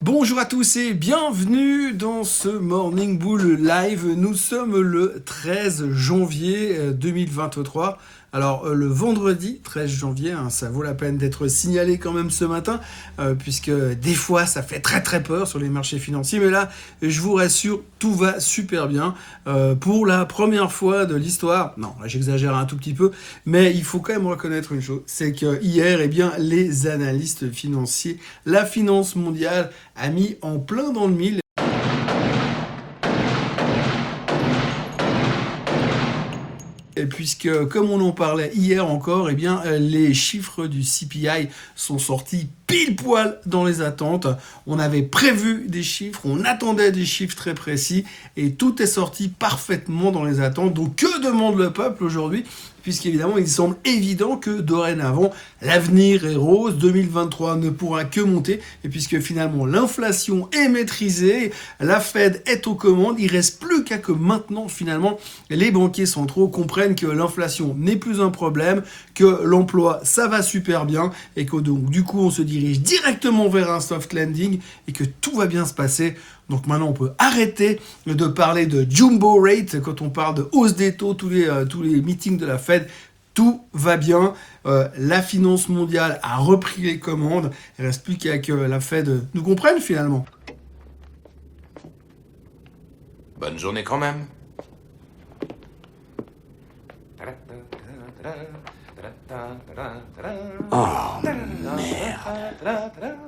Bonjour à tous et bienvenue dans ce Morning Bull Live. Nous sommes le 13 janvier 2023. Alors le vendredi 13 janvier, ça vaut la peine d'être signalé quand même ce matin, puisque des fois ça fait très peur sur les marchés financiers. Mais là, je vous rassure, tout va super bien. Pour la première fois de l'histoire, non, là j'exagère un tout petit peu, mais il faut quand même reconnaître une chose, c'est que hier, les analystes financiers, la finance mondiale a mis en plein dans le mille. Et puisque, comme on en parlait hier encore, les chiffres du CPI sont sortis pile poil dans les attentes. On avait prévu des chiffres, on attendait des chiffres très précis et tout est sorti parfaitement dans les attentes. Donc que demande le peuple aujourd'hui ? Puisqu'évidemment, il semble évident que dorénavant, l'avenir est rose, 2023 ne pourra que monter, et puisque finalement l'inflation est maîtrisée, la Fed est aux commandes, il reste plus qu'à que maintenant, finalement, les banquiers centraux comprennent que l'inflation n'est plus un problème, que l'emploi, ça va super bien, et que donc, du coup, on se dirige directement vers un soft landing, et que tout va bien se passer. Donc maintenant, on peut arrêter de parler de jumbo rate quand on parle de hausse des taux, tous les meetings de la Fed. Tout va bien. La finance mondiale a repris les commandes. Il ne reste plus qu'à que la Fed nous comprenne finalement. Bonne journée quand même. Oh, merde.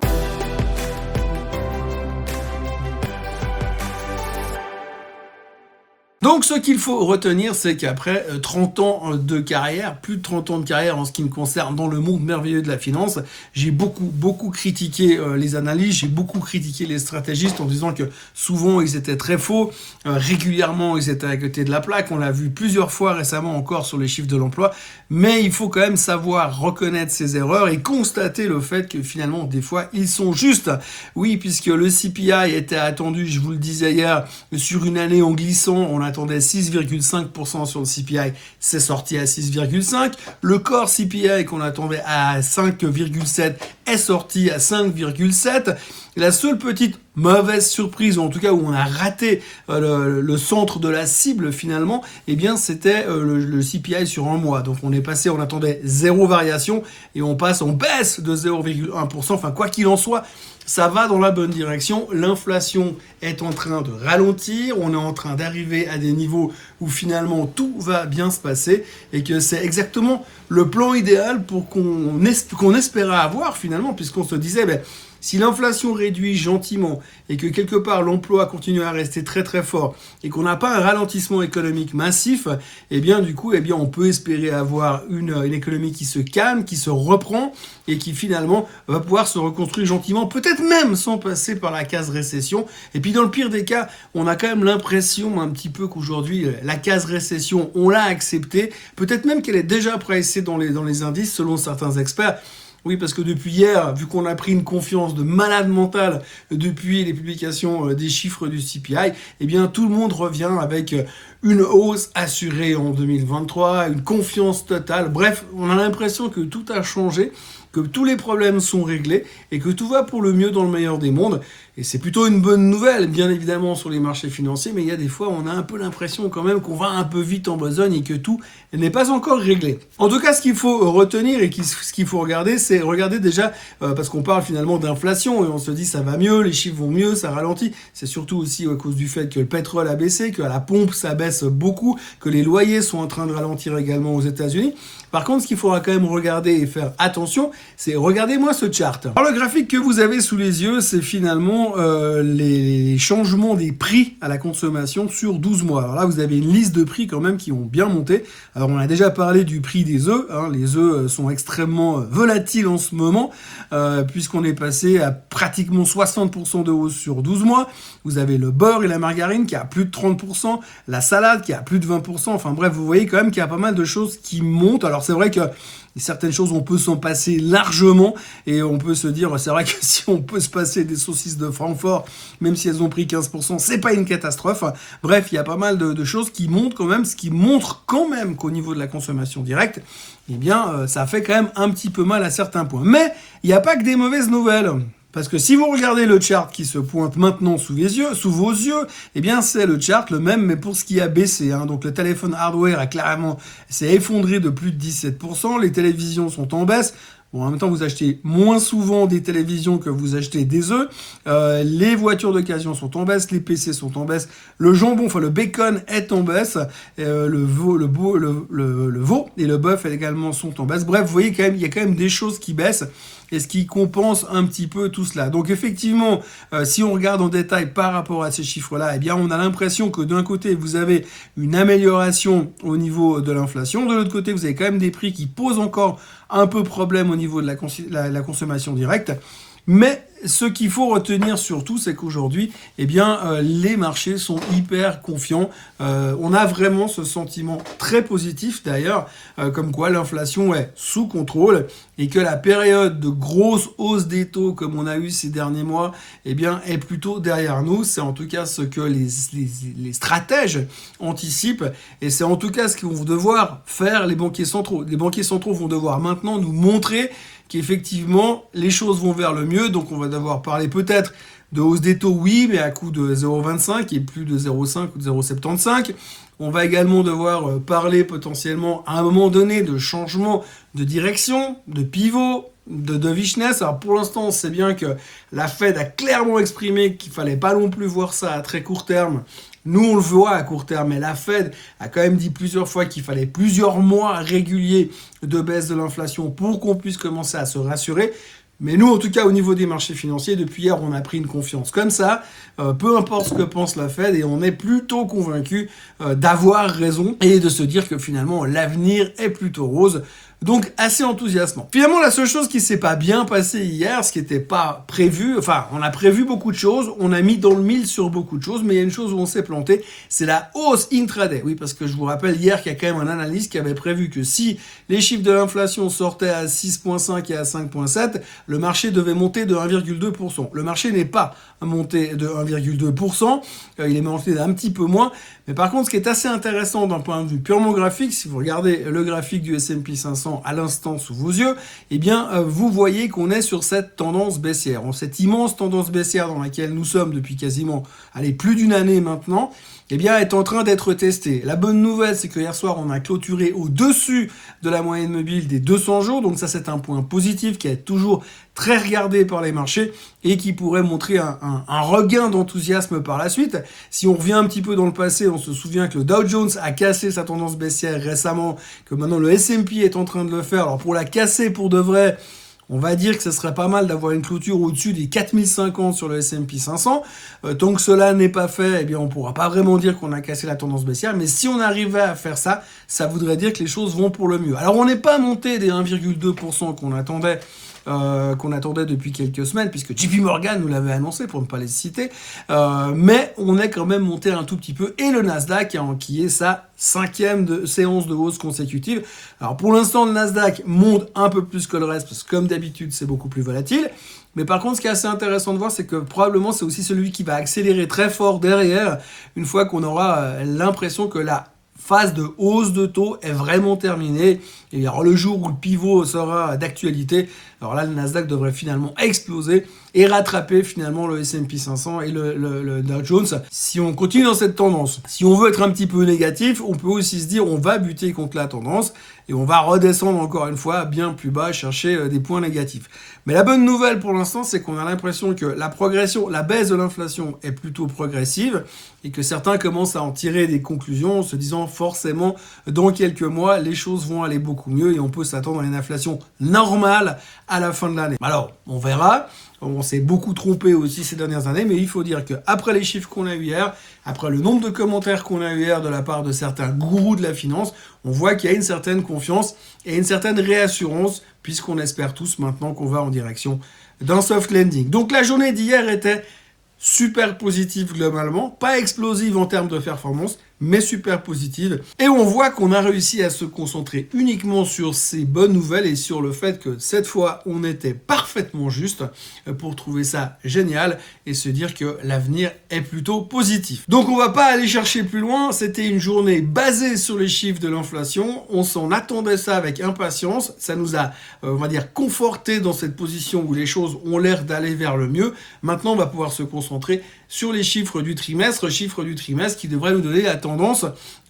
Donc ce qu'il faut retenir, c'est qu'après 30 ans de carrière, plus de 30 ans de carrière en ce qui me concerne dans le monde merveilleux de la finance, j'ai beaucoup critiqué les analyses, j'ai beaucoup critiqué les stratégistes en disant que souvent ils étaient très faux, régulièrement ils étaient à côté de la plaque, on l'a vu plusieurs fois récemment encore sur les chiffres de l'emploi, mais il faut quand même savoir reconnaître ses erreurs et constater le fait que finalement des fois ils sont justes. Oui, puisque le CPI était attendu, je vous le disais hier, sur une année en glissant, on attendait 6,5% sur le CPI, c'est sorti à 6,5%. Le core CPI qu'on attendait à 5,7% est sorti à 5,7%. La seule petite mauvaise surprise, ou en tout cas où on a raté le centre de la cible finalement, c'était le CPI sur un mois. Donc on attendait 0 variation et on passe en baisse de 0,1%. Enfin, quoi qu'il en soit, ça va dans la bonne direction. L'inflation est en train de ralentir. On est en train d'arriver à des niveaux où finalement tout va bien se passer et que c'est exactement le plan idéal pour qu'on espérait avoir finalement, puisqu'on se disait, si l'inflation réduit gentiment et que quelque part l'emploi continue à rester très fort et qu'on n'a pas un ralentissement économique massif, on peut espérer avoir une économie qui se calme, qui se reprend et qui finalement va pouvoir se reconstruire gentiment, peut-être même sans passer par la case récession. Et puis dans le pire des cas, on a quand même l'impression un petit peu qu'aujourd'hui la case récession, on l'a acceptée, peut-être même qu'elle est déjà pricée dans les indices selon certains experts. Oui, parce que depuis hier, vu qu'on a pris une confiance de malade mental depuis les publications des chiffres du CPI, tout le monde revient avec une hausse assurée en 2023, une confiance totale. Bref, on a l'impression que tout a changé, que tous les problèmes sont réglés et que tout va pour le mieux dans le meilleur des mondes. Et c'est plutôt une bonne nouvelle, bien évidemment, sur les marchés financiers, mais il y a des fois, on a un peu l'impression quand même qu'on va un peu vite en besogne et que tout n'est pas encore réglé. En tout cas, ce qu'il faut retenir et ce qu'il faut regarder, c'est regarder déjà, parce qu'on parle finalement d'inflation et on se dit ça va mieux, les chiffres vont mieux, ça ralentit. C'est surtout aussi à cause du fait que le pétrole a baissé, qu'à la pompe, ça baisse beaucoup, que les loyers sont en train de ralentir également aux États-Unis. Par contre, ce qu'il faudra quand même regarder et faire attention, c'est regardez-moi ce chart. Alors, le graphique que vous avez sous les yeux, c'est finalement les changements des prix à la consommation sur 12 mois. Alors là, vous avez une liste de prix quand même qui ont bien monté. Alors, on a déjà parlé du prix des œufs. Les œufs sont extrêmement volatiles en ce moment, puisqu'on est passé à pratiquement 60% de hausse sur 12 mois. Vous avez le beurre et la margarine qui a plus de 30%, la salade qui a plus de 20%. Enfin bref, vous voyez quand même qu'il y a pas mal de choses qui montent. Alors c'est vrai que certaines choses, on peut s'en passer largement et on peut se dire, c'est vrai que si on peut se passer des saucisses de Francfort, même si elles ont pris 15%, c'est pas une catastrophe. Bref, il y a pas mal de choses qui montent quand même, ce qui montre quand même qu'au niveau de la consommation directe, ça fait quand même un petit peu mal à certains points. Mais il n'y a pas que des mauvaises nouvelles. Parce que si vous regardez le chart qui se pointe maintenant sous vos yeux, eh bien c'est le chart le même, mais pour ce qui a baissé. Hein. Donc le téléphone hardware s'est effondré de plus de 17%, les télévisions sont en baisse. Bon, en même temps, vous achetez moins souvent des télévisions que vous achetez des œufs. Les voitures d'occasion sont en baisse, les PC sont en baisse, le jambon, enfin le bacon est en baisse, le veau et le bœuf également sont en baisse. Bref, vous voyez quand même, il y a quand même des choses qui baissent et ce qui compense un petit peu tout cela. Donc effectivement, si on regarde en détail par rapport à ces chiffres-là, eh bien on a l'impression que d'un côté vous avez une amélioration au niveau de l'inflation, de l'autre côté vous avez quand même des prix qui posent encore un peu problème au niveau de la consommation directe. Mais ce qu'il faut retenir surtout, c'est qu'aujourd'hui, eh bien, les marchés sont hyper confiants. On a vraiment ce sentiment très positif d'ailleurs, comme quoi l'inflation est sous contrôle et que la période de grosse hausse des taux, comme on a eu ces derniers mois, eh bien, est plutôt derrière nous. C'est en tout cas ce que les stratèges anticipent et c'est en tout cas ce qu'ils vont devoir faire les banquiers centraux. Les banquiers centraux vont devoir maintenant nous montrer qu'effectivement, les choses vont vers le mieux. Donc, on va devoir parler peut-être de hausse des taux, oui, mais à coût de 0,25 et plus de 0,5 ou de 0,75. On va également devoir parler potentiellement à un moment donné de changement de direction, de pivot, de dovishness. Alors pour l'instant, on sait bien que la Fed a clairement exprimé qu'il fallait pas non plus voir ça à très court terme. Nous, on le voit à court terme, mais la Fed a quand même dit plusieurs fois qu'il fallait plusieurs mois réguliers de baisse de l'inflation pour qu'on puisse commencer à se rassurer. Mais nous, en tout cas, au niveau des marchés financiers, depuis hier, on a pris une confiance comme ça. Peu importe ce que pense la Fed, et on est plutôt convaincu d'avoir raison et de se dire que finalement, l'avenir est plutôt rose. Donc, assez enthousiasmant. Finalement, la seule chose qui s'est pas bien passée hier, ce qui n'était pas prévu, enfin, on a prévu beaucoup de choses, on a mis dans le mille sur beaucoup de choses, mais il y a une chose où on s'est planté, c'est la hausse intraday. Oui, parce que je vous rappelle hier qu'il y a quand même un analyste qui avait prévu que si les chiffres de l'inflation sortaient à 6,5 et à 5,7, le marché devait monter de 1,2%. Le marché n'est pas monté de 1,2%, il est monté d'un petit peu moins, mais par contre, ce qui est assez intéressant d'un point de vue purement graphique, si vous regardez le graphique du S&P 500 à l'instant sous vos yeux, eh bien, vous voyez qu'on est sur cette tendance baissière, cette immense tendance baissière dans laquelle nous sommes depuis quasiment, plus d'une année maintenant, eh bien, est en train d'être testée. La bonne nouvelle, c'est que hier soir, on a clôturé au-dessus de la moyenne mobile des 200 jours, donc ça, c'est un point positif qui est toujours très regardé par les marchés et qui pourrait montrer un regain d'enthousiasme par la suite. Si on revient un petit peu dans le passé, on se souvient que le Dow Jones a cassé sa tendance baissière récemment, que maintenant le S&P est en train de le faire. Alors pour la casser pour de vrai, on va dire que ce serait pas mal d'avoir une clôture au-dessus des 4050 sur le S&P 500. Tant que cela n'est pas fait, eh bien, on pourra pas vraiment dire qu'on a cassé la tendance baissière. Mais si on arrivait à faire ça, ça voudrait dire que les choses vont pour le mieux. Alors, on n'est pas monté des 1,2% qu'on attendait depuis quelques semaines, puisque JP Morgan nous l'avait annoncé, pour ne pas les citer. Mais on est quand même monté un tout petit peu. Et le Nasdaq, qui est sa 5e séance de hausse consécutive. Alors pour l'instant, le Nasdaq monte un peu plus que le reste, parce que comme d'habitude, c'est beaucoup plus volatile. Mais par contre, ce qui est assez intéressant de voir, c'est que probablement c'est aussi celui qui va accélérer très fort derrière, une fois qu'on aura l'impression que la phase de hausse de taux est vraiment terminée. Et alors le jour où le pivot sera d'actualité, alors là le Nasdaq devrait finalement exploser et rattraper finalement le S&P 500 et le Dow Jones. Si on continue dans cette tendance, si on veut être un petit peu négatif, on peut aussi se dire on va buter contre la tendance et on va redescendre encore une fois bien plus bas, chercher des points négatifs. Mais la bonne nouvelle pour l'instant, c'est qu'on a l'impression que la baisse de l'inflation est plutôt progressive et que certains commencent à en tirer des conclusions en se disant forcément dans quelques mois les choses vont aller beaucoup mieux et on peut s'attendre à une inflation normale à la fin de l'année. Alors, on verra. On s'est beaucoup trompé aussi ces dernières années, mais il faut dire qu'après les chiffres qu'on a eu hier, après le nombre de commentaires qu'on a eu hier de la part de certains gourous de la finance, on voit qu'il y a une certaine confiance et une certaine réassurance, puisqu'on espère tous maintenant qu'on va en direction d'un soft landing. Donc la journée d'hier était super positive globalement, pas explosive en termes de performance, mais super positive. Et on voit qu'on a réussi à se concentrer uniquement sur ces bonnes nouvelles et sur le fait que cette fois, on était parfaitement juste pour trouver ça génial et se dire que l'avenir est plutôt positif. Donc on va pas aller chercher plus loin, c'était une journée basée sur les chiffres de l'inflation, on s'en attendait ça avec impatience, ça nous a, on va dire, conforté dans cette position où les choses ont l'air d'aller vers le mieux. Maintenant, on va pouvoir se concentrer sur les chiffres du trimestre qui devraient nous donner la tendance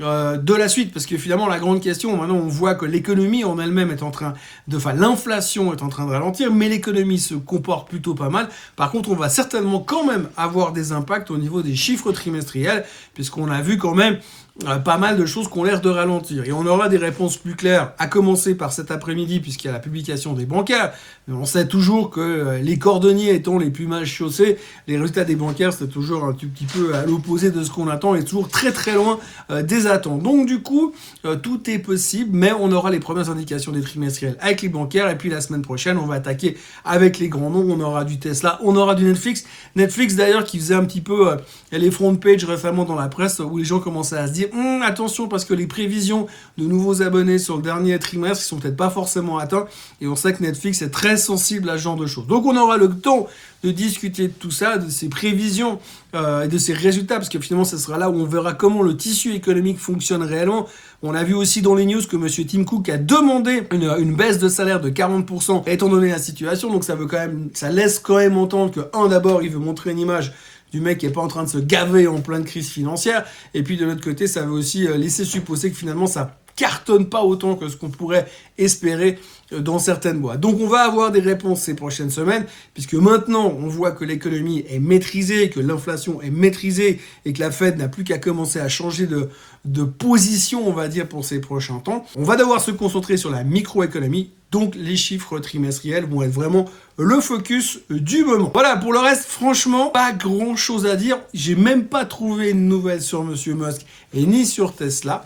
de la suite, parce que finalement la grande question, maintenant on voit que l'économie en elle-même est en train de, enfin l'inflation est en train de ralentir, mais l'économie se comporte plutôt pas mal. Par contre, on va certainement quand même avoir des impacts au niveau des chiffres trimestriels, puisqu'on a vu quand même pas mal de choses qui ont l'air de ralentir. Et on aura des réponses plus claires, à commencer par cet après-midi, puisqu'il y a la publication des bancaires. Mais on sait toujours que les cordonniers étant les plus mal chaussés, les résultats des bancaires, c'est toujours un tout petit peu à l'opposé de ce qu'on attend et toujours très très loin des attentes. Donc du coup, tout est possible, mais on aura les premières indications des trimestriels avec les bancaires. Et puis la semaine prochaine, on va attaquer avec les grands noms. On aura du Tesla, on aura du Netflix. Netflix d'ailleurs qui faisait un petit peu les front page récemment dans la presse où les gens commençaient à se dire attention parce que les prévisions de nouveaux abonnés sur le dernier trimestre, ils sont peut-être pas forcément atteints. Et on sait que Netflix est très sensible à ce genre de choses. Donc on aura le temps de discuter de tout ça, de ces prévisions et de ces résultats, parce que finalement, ce sera là où on verra comment le tissu économique fonctionne réellement. On a vu aussi dans les news que monsieur Tim Cook a demandé une baisse de salaire de 40% étant donné la situation. Donc ça laisse quand même entendre que, d'abord, il veut montrer une image du mec qui est pas en train de se gaver en pleine crise financière. Et puis de l'autre côté, ça veut aussi laisser supposer que finalement, ça cartonne pas autant que ce qu'on pourrait espérer dans certaines boîtes. Donc on va avoir des réponses ces prochaines semaines, puisque maintenant on voit que l'économie est maîtrisée, que l'inflation est maîtrisée et que la Fed n'a plus qu'à commencer à changer de position, on va dire, pour ces prochains temps. On va devoir se concentrer sur la microéconomie, donc les chiffres trimestriels vont être vraiment le focus du moment. Voilà, pour le reste, franchement, pas grand chose à dire. J'ai même pas trouvé une nouvelle sur monsieur Musk et ni sur Tesla.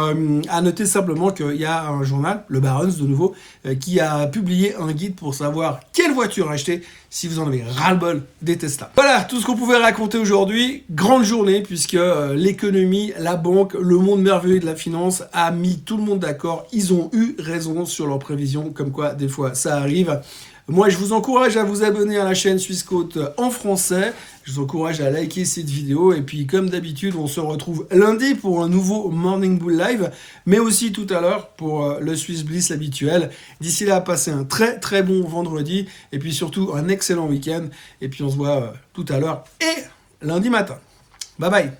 À noter simplement qu'il y a un journal, le Barron's de nouveau, qui a publié un guide pour savoir quelle voiture acheter si vous en avez ras-le-bol des Tesla. Voilà, tout ce qu'on pouvait raconter aujourd'hui. Grande journée, puisque l'économie, la banque, le monde merveilleux de la finance a mis tout le monde d'accord. Ils ont eu raison sur leurs prévisions, comme quoi des fois ça arrive. Moi, je vous encourage à vous abonner à la chaîne Swissquote en français. Je vous encourage à liker cette vidéo. Et puis, comme d'habitude, on se retrouve lundi pour un nouveau Morning Bull Live, mais aussi tout à l'heure pour le Swiss Bliss habituel. D'ici là, passez un très très bon vendredi. Et puis surtout, un excellent week-end. Et puis, on se voit tout à l'heure et lundi matin. Bye bye.